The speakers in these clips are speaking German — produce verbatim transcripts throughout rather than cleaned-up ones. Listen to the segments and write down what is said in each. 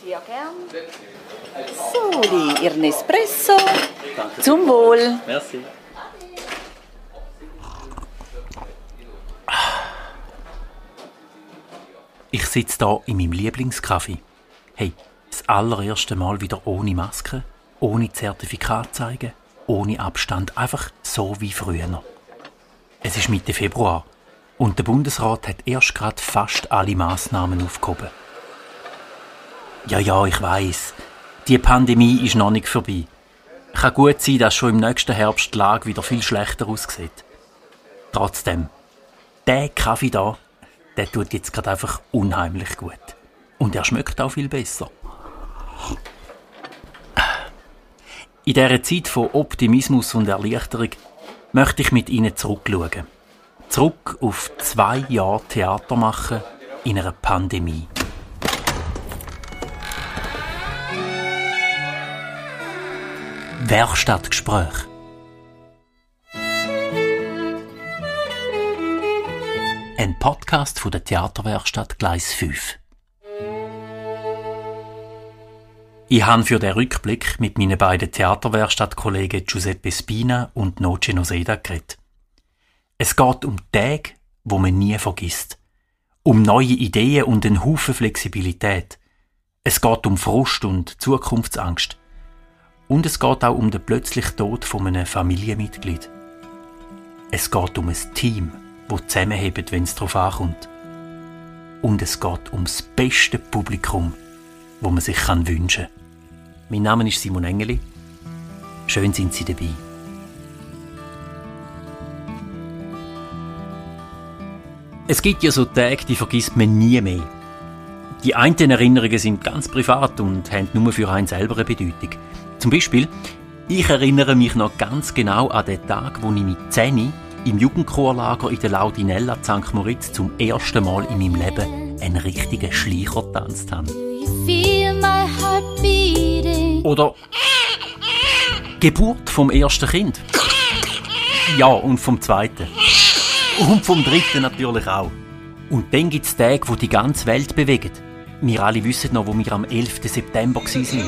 Ja, gern. So, Ihren Espresso. Danke. Zum Wohl. Merci. Ich sitze hier in meinem Lieblingscafé. Hey, das allererste Mal wieder ohne Maske, ohne Zertifikat zeigen, ohne Abstand, einfach so wie früher. Es ist Mitte Februar und der Bundesrat hat erst gerade fast alle Massnahmen aufgehoben. Ja, ja, ich weiss, die Pandemie ist noch nicht vorbei. Kann gut sein, dass schon im nächsten Herbst die Lage wieder viel schlechter aussieht. Trotzdem, der Kaffee hier, der tut jetzt gerade einfach unheimlich gut. Und er schmeckt auch viel besser. In dieser Zeit von Optimismus und Erleichterung möchte ich mit Ihnen zurückschauen. Zurück auf zwei Jahre Theater machen in einer Pandemie. Werkstattgespräch. Ein Podcast von der Theaterwerkstatt Gleis fünf. Ich habe für den Rückblick mit meinen beiden Theaterwerkstattkollegen Giuseppe Spina und Noce Noseda geredet. Es geht um Tage, wo man nie vergisst. Um neue Ideen und einen Haufen Flexibilität. Es geht um Frust und Zukunftsangst. Und es geht auch um den plötzlichen Tod von einem Familienmitglied. Es geht um ein Team, das zusammenhält, wenn es darauf ankommt. Und es geht um das beste Publikum, das man sich wünschen kann. Mein Name ist Simon Engeli. Schön sind Sie dabei. Es gibt ja so Tage, die vergisst man nie mehr. Die einen Erinnerungen sind ganz privat und haben nur für einen selber eine Bedeutung. Zum Beispiel, ich erinnere mich noch ganz genau an den Tag, wo ich mit zehn im Jugendchorlager in der Laudinella Sankt Moritz zum ersten Mal in meinem Leben einen richtigen Schleicher getanzt habe. Oder Geburt vom ersten Kind. Ja, und vom zweiten. Und vom dritten natürlich auch. Und dann gibt es Tage, die die ganze Welt bewegen. Wir alle wissen noch, wo wir am elften September waren.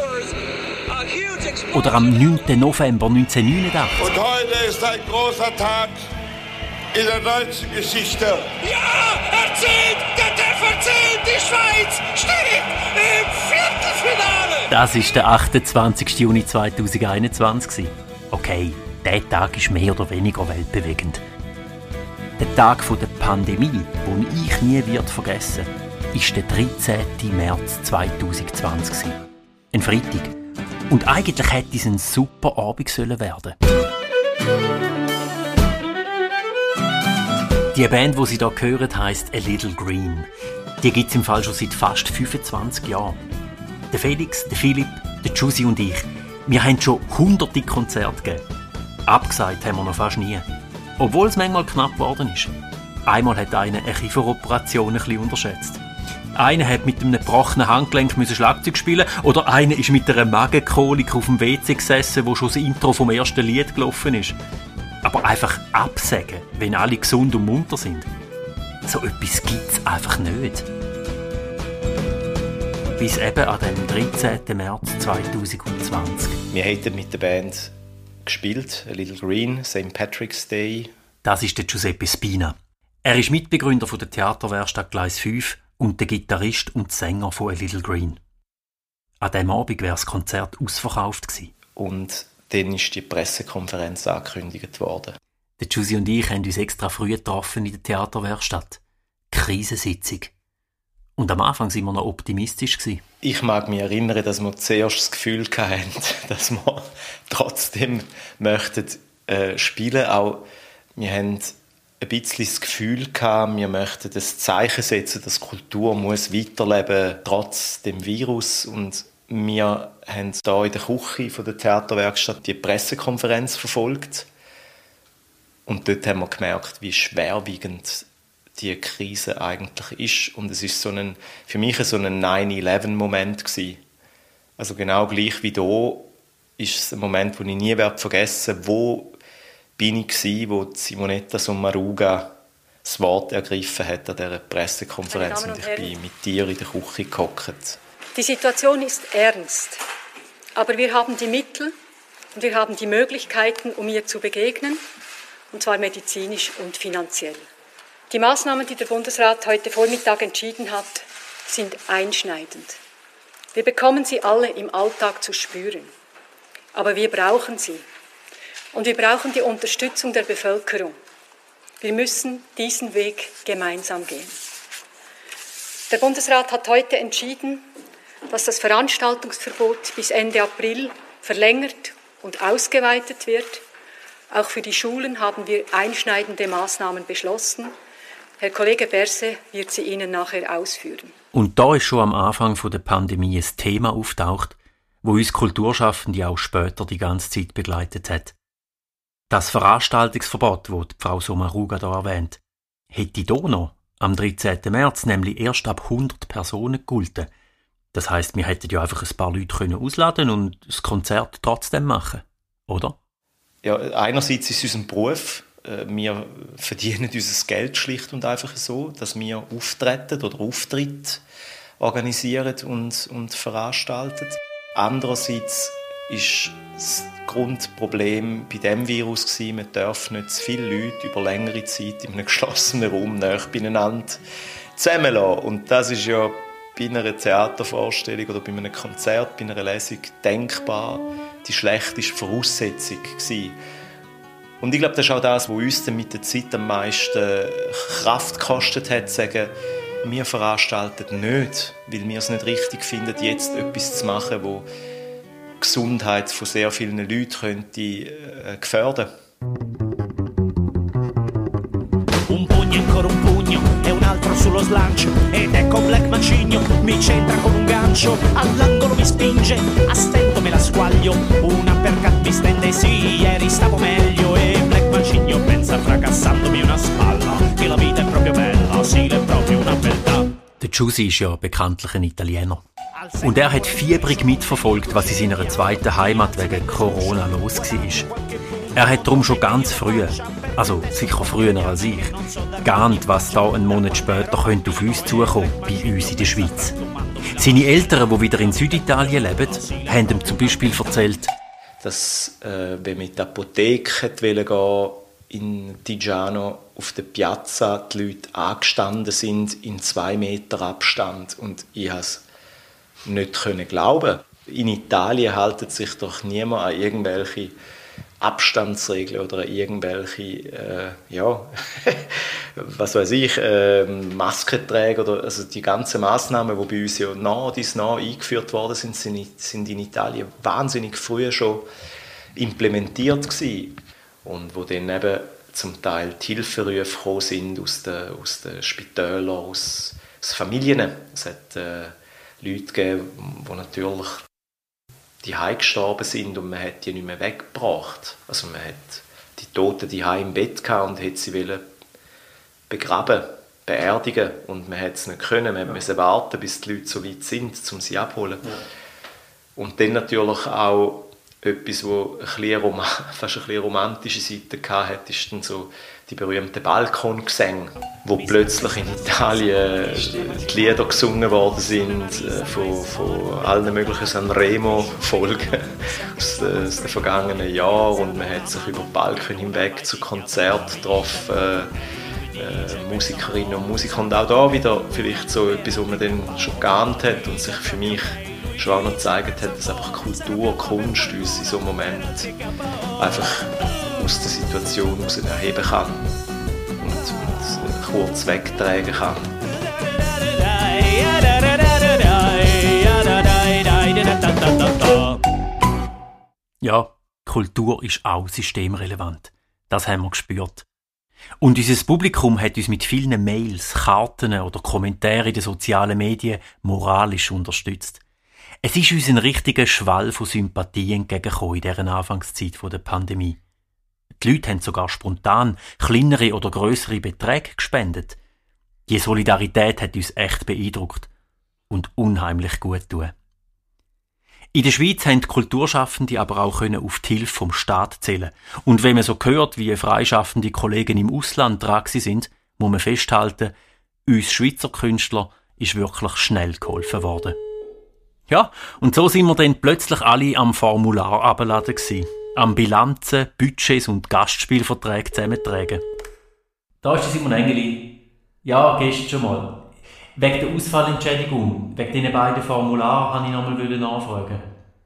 Oder am neunten November neunzehnhundertneunundachtzig. Und heute ist ein großer Tag in der deutschen Geschichte. Ja, erzählt, der T V C, die Schweiz steht im Viertelfinale. Das war der achtundzwanzigsten Juni zweitausendeinundzwanzig. Okay, dieser Tag ist mehr oder weniger weltbewegend. Der Tag der Pandemie, den ich nie wird vergessen werde, war der dreizehnten März zweitausendzwanzig. Ein Freitag. Und eigentlich hätte es ein super Abend sollen werden. Die Band, die Sie hier hören, heisst A Little Green. Die gibt es im Fall schon seit fast fünfundzwanzig Jahren. Der Felix, der Philipp, der Giussi und ich, wir haben schon hunderte Konzerte gegeben. Abgesagt haben wir noch fast nie. Obwohl es manchmal knapp geworden ist. Einmal hat einer eine Kieferoperation ein bisschen unterschätzt. Einer hat mit einem gebrochenen Handgelenk Schlagzeug spielen oder einer ist mit einer Magenkolik auf dem W C gesessen, wo schon das Intro vom ersten Lied gelaufen ist. Aber einfach absagen, wenn alle gesund und munter sind. So etwas gibt es einfach nicht. Bis eben an dem dreizehnten März zweitausendzwanzig. Wir haben mit der Band gespielt, A Little Green, Saint Patrick's Day. Das ist der Giuseppe Spina. Er ist Mitbegründer von der Theaterwerkstatt Gleis fünf und der Gitarrist und Sänger von A Little Green. An diesem Abend wäre das Konzert ausverkauft gewesen. Und dann ist die Pressekonferenz angekündigt worden. Der Giussi und ich haben uns extra früh getroffen in der Theaterwerkstatt. Krisensitzung. Und am Anfang waren wir noch optimistisch gewesen. Ich mag mich erinnern, dass wir zuerst das Gefühl hatten, dass wir trotzdem möchten, äh, spielen. Auch wir haben ein bisschen das Gefühl gehabt, wir möchten das Zeichen setzen, dass Kultur muss weiterleben trotz dem Virus. Und wir haben hier in der Küche von der Theaterwerkstatt die Pressekonferenz verfolgt. Und dort haben wir gemerkt, wie schwerwiegend die Krise eigentlich ist. Und es ist so ein, für mich so ein nine eleven Moment gewesen. Also genau gleich wie da ist es ein Moment, den ich nie vergessen werde, wo bin ich gewesen, wo Simonetta Sommaruga Wort ergriffen hat an dieser Pressekonferenz und ich bin mit dir in der Küche gehockt. Die Situation ist ernst, aber wir haben die Mittel und wir haben die Möglichkeiten, um ihr zu begegnen, und zwar medizinisch und finanziell. Die Maßnahmen, die der Bundesrat heute Vormittag entschieden hat, sind einschneidend. Wir bekommen sie alle im Alltag zu spüren, aber wir brauchen sie. Und wir brauchen die Unterstützung der Bevölkerung. Wir müssen diesen Weg gemeinsam gehen. Der Bundesrat hat heute entschieden, dass das Veranstaltungsverbot bis Ende April verlängert und ausgeweitet wird. Auch für die Schulen haben wir einschneidende Maßnahmen beschlossen. Herr Kollege Berse wird sie Ihnen nachher ausführen. Und da ist schon am Anfang der Pandemie ein Thema auftaucht, wo uns Kulturschaffende auch später die ganze Zeit begleitet hat. Das Veranstaltungsverbot, das Frau Sommaruga da erwähnt, hätte hier noch am dreizehnten März nämlich erst ab hundert Personen gegolten. Das heisst, wir hätten ja einfach ein paar Leute können ausladen und das Konzert trotzdem machen, oder? Ja, einerseits ist es unser Beruf. Wir verdienen unser Geld schlicht und einfach so, dass wir auftreten oder Auftritte organisieren und, und veranstalten. Andererseits ist das Grundproblem bei diesem Virus gewesen, man darf nicht zu viele Leute über längere Zeit in einem geschlossenen Raum nahe beieinander zusammenlassen. Und das ist ja bei einer Theatervorstellung oder bei einem Konzert, bei einer Lesung denkbar die schlechteste Voraussetzung gewesen. Und ich glaube, das ist auch das, was uns dann mit der Zeit am meisten Kraft gekostet hat, zu sagen, wir veranstalten nicht, weil wir es nicht richtig finden, jetzt etwas zu machen, das die Gesundheit von sehr vielen Leuten könnte, äh, gefährden. Un pugno ancora un pugno e un altro sullo slancio ed ecco Black Macigno mi centra con un gancio all'angolo mi spinge a stento me la squaglio una percat mi stende sì ieri stavo meglio e Black Macigno pensa fracassandomi una spalla che la vita è proprio bella sì è proprio una beltà. Der Giussi ist ja bekanntlich ein Italiener. Und er hat fiebrig mitverfolgt, was in seiner zweiten Heimat wegen Corona los war. Er hat darum schon ganz früh, also sicher früher als ich, geahnt, was da einen Monat später könnte auf uns zukommen, bei uns in der Schweiz. Seine Eltern, die wieder in Süditalien leben, haben ihm zum Beispiel erzählt, dass, äh, wenn man in die Apotheke gehen in Tigiano auf der Piazza die Leute angestanden sind in zwei Meter Abstand. Und ich konnte es nicht glauben. In Italien hält sich doch niemand an irgendwelche Abstandsregeln oder an irgendwelche, äh, ja, was weiß ich, äh, Maskenträger oder also die ganzen Massnahmen, die bei uns ja nah dies nah eingeführt worden sind, sind, sind in Italien wahnsinnig früh schon implementiert gewesen. Und wo dann eben zum Teil die Hilferufe gekommen sind aus den, aus den Spitälern, aus, aus Familien. Es hat äh, Leute gegeben, die natürlich die Heim gestorben sind und man hat die nicht mehr weggebracht. Also man hat die Toten die Heim im Bett gehabt und hat sie wollen begraben, beerdigen und man hat es nicht können. Man ja. musste warten, bis die Leute so weit sind, um sie abzuholen. Ja. Und dann natürlich auch etwas, das ein fast eine romantische Seite hatte, ist dann so die berühmten Balkongesänge, wo plötzlich in Italien die Lieder gesungen worden sind von, von allen möglichen Sanremo-Folgen aus, aus den vergangenen Jahren und man hat sich über die Balken hinweg zu Konzerten getroffen, äh, Musikerinnen und Musiker und auch da wieder vielleicht so etwas, was man dann schon geahnt hat und sich für mich schon auch noch gezeigt hat, dass einfach Kultur, Kunst uns in so einem Moment einfach aus der Situation heraus erheben kann und, und kurz wegtragen kann. Ja, Kultur ist auch systemrelevant. Das haben wir gespürt. Und unser Publikum hat uns mit vielen Mails, Karten oder Kommentaren in den sozialen Medien moralisch unterstützt. Es ist uns ein richtiger Schwall von Sympathie entgegengekommen in dieser Anfangszeit der Pandemie. Die Leute haben sogar spontan kleinere oder grössere Beträge gespendet. Die Solidarität hat uns echt beeindruckt und unheimlich gut getan. In der Schweiz haben die Kulturschaffende aber auch auf die Hilfe vom Staat zählen. Und wenn man so hört, wie freischaffende Kollegen im Ausland dran sind, muss man festhalten, uns Schweizer Künstler ist wirklich schnell geholfen worden. Ja, und so sind wir dann plötzlich alle am Formular abgeladen gsi, am Bilanzen, Budgets und Gastspielverträge zusammentragen. Da ist Simon Engeli. Ja, gehst schon mal. Wegen der Ausfallentschädigung, wegen diesen beiden Formularen, wollte ich nochmal nachfragen.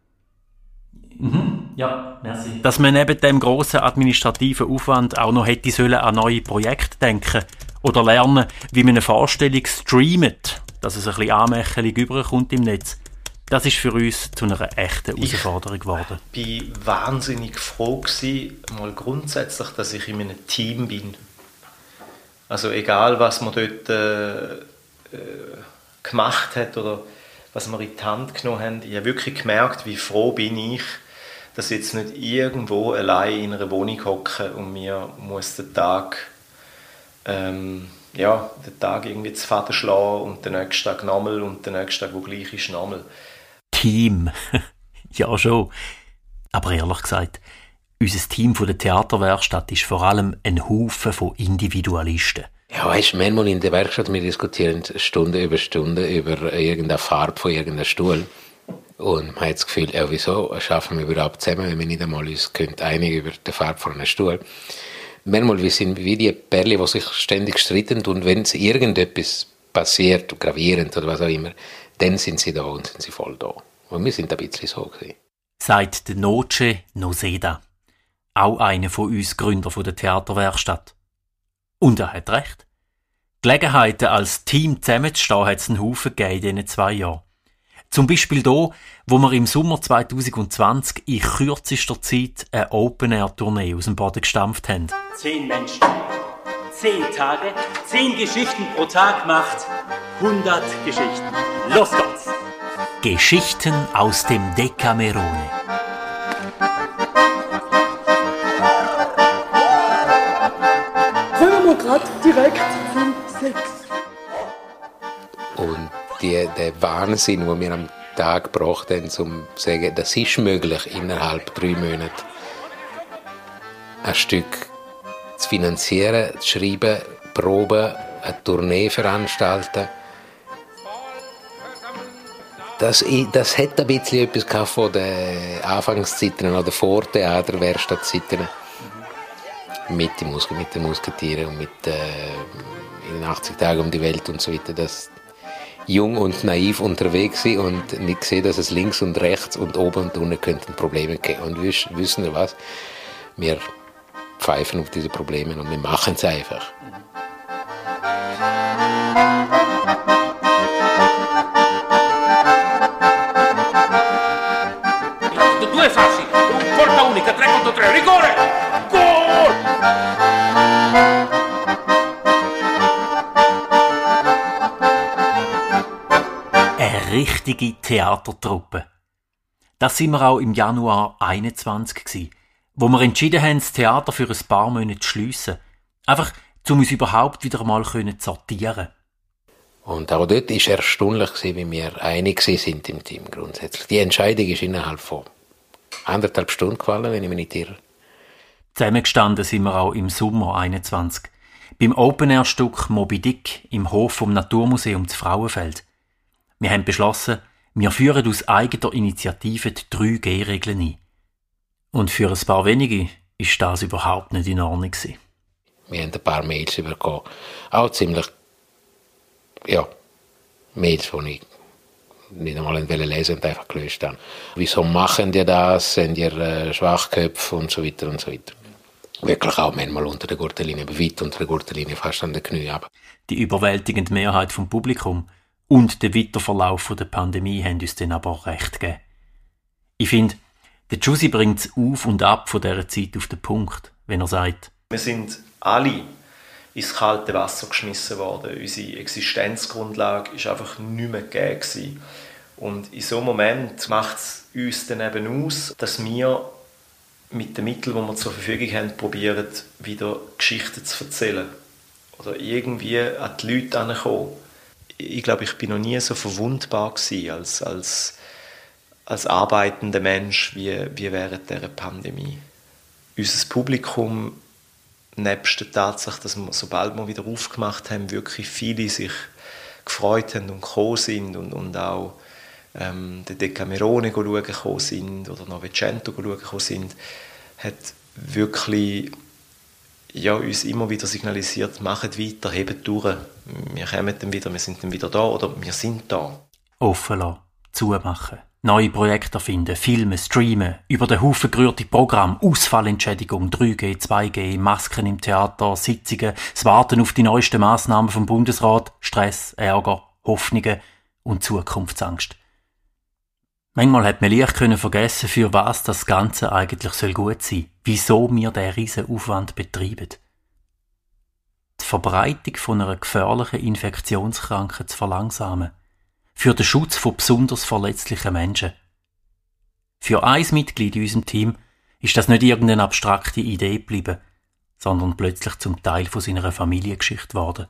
Mhm, ja, merci. Dass man neben dem grossen administrativen Aufwand auch noch hätte sollen an neue Projekte denken oder lernen, wie man eine Vorstellung streamt, dass es ein bisschen anmächelig überkommt im Netz. Das ist für uns zu einer echten Herausforderung geworden. Ich war wahnsinnig froh gewesen, mal grundsätzlich, dass ich in einem Team bin. Also egal, was man dort äh, äh, gemacht hat oder was wir in die Hand genommen haben, ich habe wirklich gemerkt, wie froh bin ich, dass ich jetzt nicht irgendwo allein in einer Wohnung hocke und mir muss den Tag, ähm, ja, den Tag irgendwie zu Faden schlagen und den nächsten Tag nochmal und den nächsten Tag, wo gleich ist, nochmal. Team. Ja, schon. Aber ehrlich gesagt, unser Team von der Theaterwerkstatt ist vor allem ein Haufen von Individualisten. Ja, weißt du, manchmal in der Werkstatt, wir diskutieren Stunde über Stunde über irgendeine Farbe von irgendeinem Stuhl. Und man hat das Gefühl, ja, wieso schaffen wir überhaupt zusammen, wenn wir nicht einmal uns einig über die Farbe von einem Stuhl. Manchmal wir sind wie die Perle, die sich ständig streiten, und wenn es irgendetwas passiert, gravierend oder was auch immer, dann sind sie da und sind sie voll da. Und wir sind ein bisschen so gewesen. Sagt der Noce Noseda, auch einer von uns Gründer der Theaterwerkstatt. Und er hat recht. Gelegenheiten als Team zusammenzustehen hat es einen Haufen gegeben in diesen zwei Jahren. Zum Beispiel da, wo wir im Sommer zwanzig zwanzig in kürzester Zeit eine Open-Air-Tournee aus dem Boden gestampft haben. Zehn Menschen, zehn Tage, zehn Geschichten pro Tag macht hundert Geschichten. Los geht's! Geschichten aus dem Decamerone. Kommen wir gerade direkt zum Sex. Und die, der Wahnsinn, den wir am Tag gebracht haben, um zu sagen, das ist möglich, innerhalb drei Monaten ein Stück zu finanzieren, zu schreiben, proben, eine Tournee veranstalten. Das, das hat ein bisschen etwas von den Anfangszeiten oder Vortheater-Werkstattzeiten. Mit, mit den Musketieren und mit äh, in den achtzig Tagen um die Welt und so weiter. Das jung und naiv unterwegs sind und nicht sehen, dass es links und rechts und oben und unten könnten Probleme geben. Und wir wissen wir was, wir pfeifen auf diese Probleme und wir machen es einfach. Due fasci, porta unica, tre contro tre, rigore! Gol! Eine richtige Theatertruppe. Das sind wir auch im Januar einundzwanzig gsi, wo wir entschieden haben, das Theater für ein paar Monate zu schliessen. Einfach, um uns überhaupt wieder mal zu sortieren. Und auch dort war es erstaunlich, wie wir einig sind im Team grundsätzlich. Die Entscheidung ist innerhalb von anderthalb Stunden gefallen, wenn ich mich nicht irre. Zusammengestanden sind wir auch im Sommer einundzwanzig. Beim Open-Air-Stück Moby Dick im Hof vom Naturmuseum zu Frauenfeld. Wir haben beschlossen, wir führen aus eigener Initiative die drei G-Regeln ein. Und für ein paar wenige ist das überhaupt nicht in Ordnung gewesen. Wir haben ein paar Mails bekommen. Auch ziemlich, ja, Mails, die ich nicht einmal lesen und einfach gelöscht haben. Wieso machen die das? Sind ihr äh, Schwachköpfe und so weiter und so weiter. Wirklich auch manchmal unter der Gürtellinie, aber weit unter der Gürtellinie, fast an den Knie. Die überwältigende Mehrheit vom Publikum und der Weiterverlauf der Pandemie haben uns dann aber recht gegeben. Ich finde, der Giussi bringt es auf und ab von dieser Zeit auf den Punkt, wenn er sagt: Wir sind alle ins kalte Wasser geschmissen worden. Unsere Existenzgrundlage war einfach nicht mehr gegeben. Und in so einem Moment macht es uns dann eben aus, dass wir mit den Mitteln, die wir zur Verfügung haben, probieren, wieder Geschichten zu erzählen. Oder irgendwie an die Leute herankommen. Ich glaube, ich war noch nie so verwundbar gewesen als, als, als arbeitender Mensch wie, wie während dieser Pandemie. Unser Publikum, nebst der Tatsache, dass wir, sobald wir wieder aufgemacht haben, wirklich viele sich gefreut haben und gekommen sind und, und auch ähm, den Decamerone schauen gekommen sind oder Novecento schauen gekommen sind, hat wirklich ja, uns immer wieder signalisiert, macht weiter, hebt durch, wir kommen dann wieder, wir sind dann wieder da oder wir sind da. Offen lassen, zumachen, neue Projekte erfinden, filmen, streamen, über den Haufen gerührte Programme, Ausfallentschädigung, drei G, zwei G, Masken im Theater, Sitzungen, das Warten auf die neuesten Massnahmen vom Bundesrat, Stress, Ärger, Hoffnungen und Zukunftsangst. Manchmal hat man leicht können vergessen, für was das Ganze eigentlich soll gut sein, wieso wir diesen riesen Aufwand betreiben. Die Verbreitung von einer gefährlichen Infektionskrankheit zu verlangsamen, für den Schutz von besonders verletzlichen Menschen. Für ein Mitglied in unserem Team ist das nicht irgendeine abstrakte Idee geblieben, sondern plötzlich zum Teil von seiner Familiengeschichte geworden.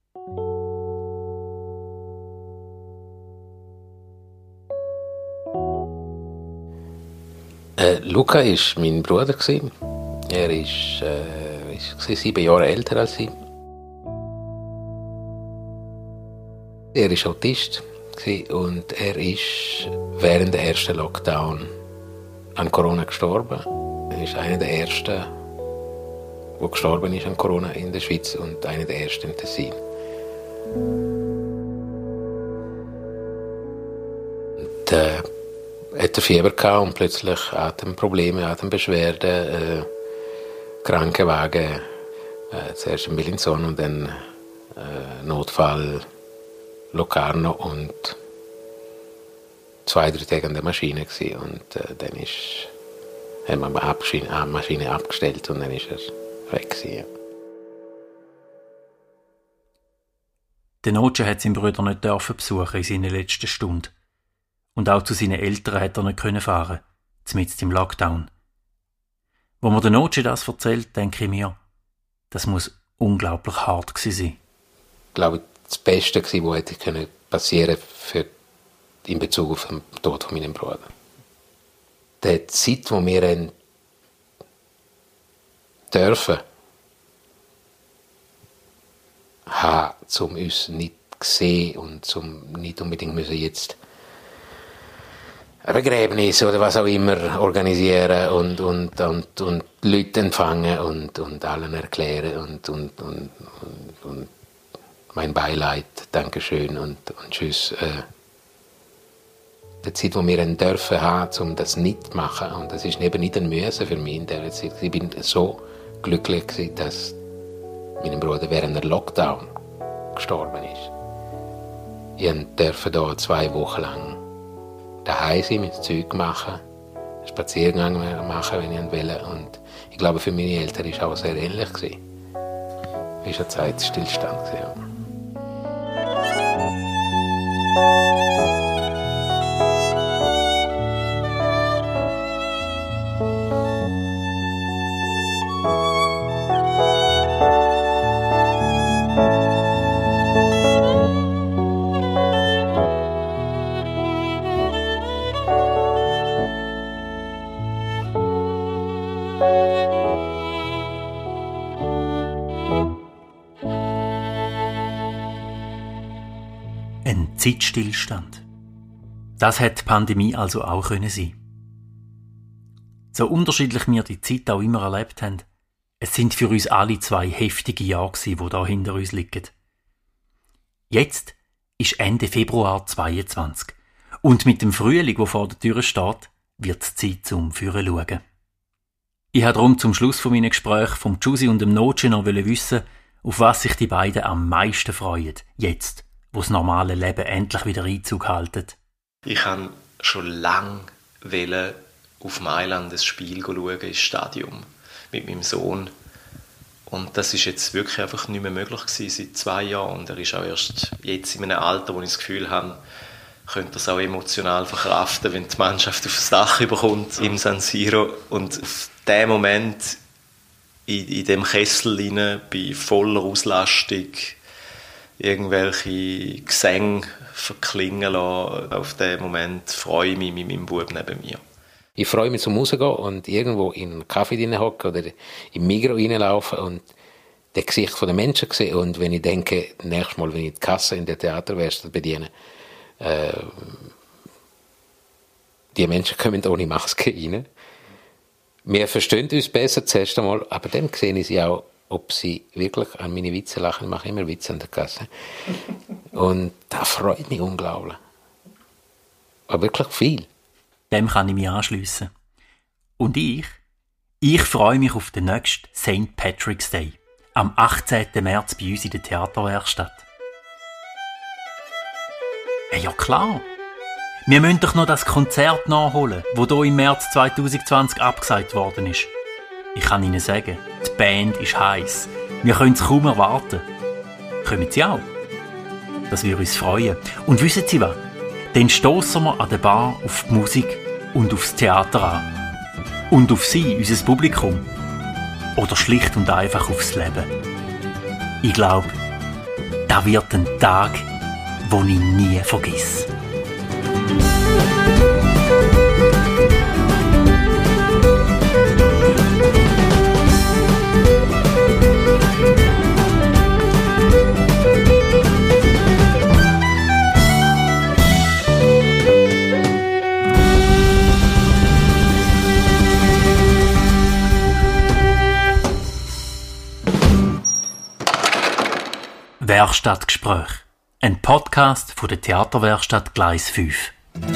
Äh, Luca war mein Bruder. Er ist, äh, ist sieben Jahre älter als ich. Er war Autist und er ist während der ersten Lockdown an Corona gestorben. Er ist einer der ersten, der gestorben ist an Corona in der Schweiz und einer der ersten im Tessin. Und, äh, hatte Fieber gehabt und plötzlich Atemprobleme, Atembeschwerden, äh, Krankenwagen, äh, zuerst in Bellinzona und dann äh, Notfall Locarno und zwei, drei Tage an der Maschine gewesen. Und äh, dann ist, haben wir die Maschine abgestellt und dann ist er weg gewesen, ja. Der Noce hat seinen Bruder nicht dürfen besuchen in seiner letzten Stunde. Und auch zu seinen Eltern hat er nicht können fahren, mitten im Lockdown. Wo mir der Noce das erzählt, denke ich mir, das muss unglaublich hart gewesen sein. Ich glaube, das Beste gewesen, was hätte passieren können in Bezug auf den Tod von meinem Bruder. Die Zeit, die wir haben dürfen, haben, um uns nicht zu sehen und um nicht unbedingt müssen jetzt ein Begräbnis oder was auch immer organisieren und, und, und, und Leute empfangen und, und allen erklären und, und, und, und, und mein Beileid, Dankeschön und, und Tschüss. Äh, die Zeit, die wir haben dürfen haben, um das nicht zu machen, und das ist eben nicht ein Müssen für mich in dieser Zeit. Ich bin so glücklich gewesen, dass mein Bruder während der Lockdown gestorben ist. Ich durfte da zwei Wochen lang daheim sein, mein Zeug machen, einen Spaziergang machen, wenn ich wollte. Und ich glaube, für meine Eltern war es auch sehr ähnlich. Es war ein Zeitstillstand. Ja. Ein Zeitstillstand. Das hätte die Pandemie also auch können sein. So unterschiedlich wir die Zeit auch immer erlebt haben, es sind für uns alle zwei heftige Jahre gewesen, die da hinter uns liegen. Jetzt ist Ende Februar zweiundzwanzig und mit dem Frühling, der vor der Tür steht, wird es Zeit zum Führen schauen. Ich wollte darum zum Schluss von meinem Gespräch vom Giussi und dem Noce noch wissen, auf was sich die beiden am meisten freuen, jetzt, wo das normale Leben endlich wieder Einzug hält. Ich wollte schon lange auf Mailand ein Spiel schauen, ins Stadion, mit meinem Sohn. Und das ist jetzt wirklich einfach nicht mehr möglich gewesen, seit zwei Jahren. Und er ist auch erst jetzt in einem Alter, wo ich das Gefühl habe, könnte er es auch emotional verkraften, wenn die Mannschaft aufs Dach überkommt im San Siro. Und auf diesen Moment in, in dem Kessel rein, bei voller Auslastung, irgendwelche Gesänge verklingen lassen. Auf diesen Moment freue ich mich mit meinem Bub neben mir. Ich freue mich zum Rausgehen und irgendwo in einen Kaffee hocken oder im Migros reinlaufen und das Gesicht der Menschen sehen. Und wenn ich denke, nächstes Mal, wenn ich die Kasse in der Theaterwerkstatt bediene, äh, die Menschen kommen ohne Maske rein. Wir verstehen uns besser zuerst einmal, aber dann sehe ich sie auch, ob sie wirklich an meine Witze lachen. Ich mache immer Witze an der Kasse. Und das freut mich unglaublich. Aber wirklich viel. Dem kann ich mich anschliessen. Und ich? Ich freue mich auf den nächsten Saint Patrick's Day. Am achtzehnten März bei uns in der Theaterwerkstatt. Ja klar. Wir müssen doch noch das Konzert nachholen, das hier im März zwanzig zwanzig abgesagt worden ist. Ich kann Ihnen sagen, die Band ist heiß. Wir können es kaum erwarten. Kommen Sie auch? Das würde uns freuen. Und wissen Sie was? Dann stossen wir an der Bar auf die Musik und aufs Theater an. Und auf Sie, unser Publikum. Oder schlicht und einfach aufs Leben. Ich glaube, das wird ein Tag, den ich nie vergesse. Werkstattgespräch. Ein Podcast von der Theaterwerkstatt Gleis fünf.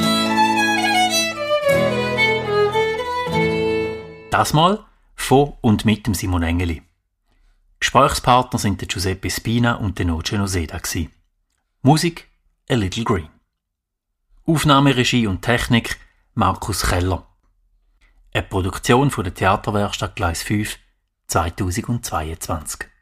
Das Mal von und mit dem Simon Engeli. Gesprächspartner sind der Giuseppe Spina und der Noce Noseda. Musik A Little Green. Aufnahmeregie und Technik Markus Keller. Eine Produktion von der Theaterwerkstatt Gleis fünf zweitausendzweiundzwanzig.